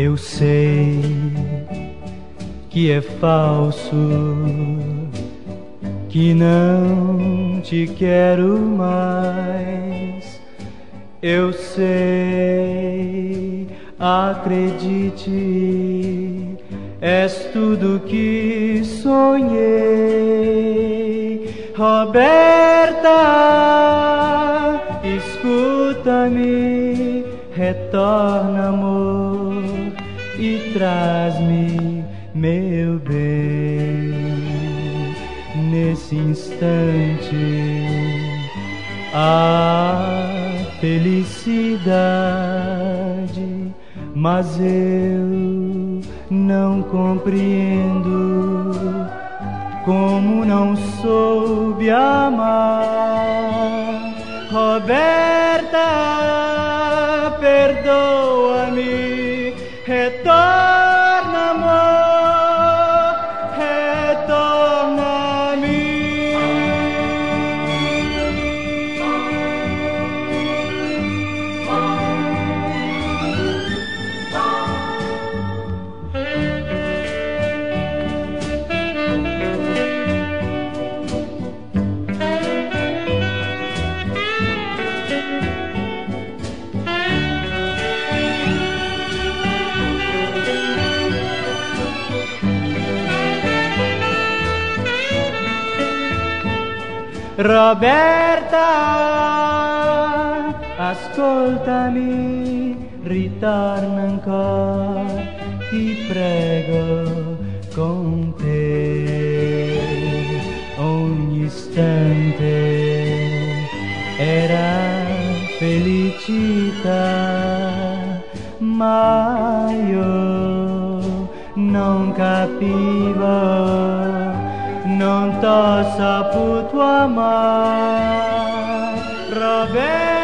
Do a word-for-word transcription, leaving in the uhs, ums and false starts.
Eu sei que é falso, que não te quero mais. Eu sei, acredite, és tudo que sonhei. Roberta, escuta-me, retorna, amor, e traz-me, meu bem, nesse instante a felicidade. Mas eu não compreendo como não soube amar. Roberta, perdoa-me, retorna, amor, retorna-me. Roberta, ascoltami, ritorna ancora, ti prego, con te. Ogni istante era felicità, ma io non capivo, non t'ho saputo amare. Roberta,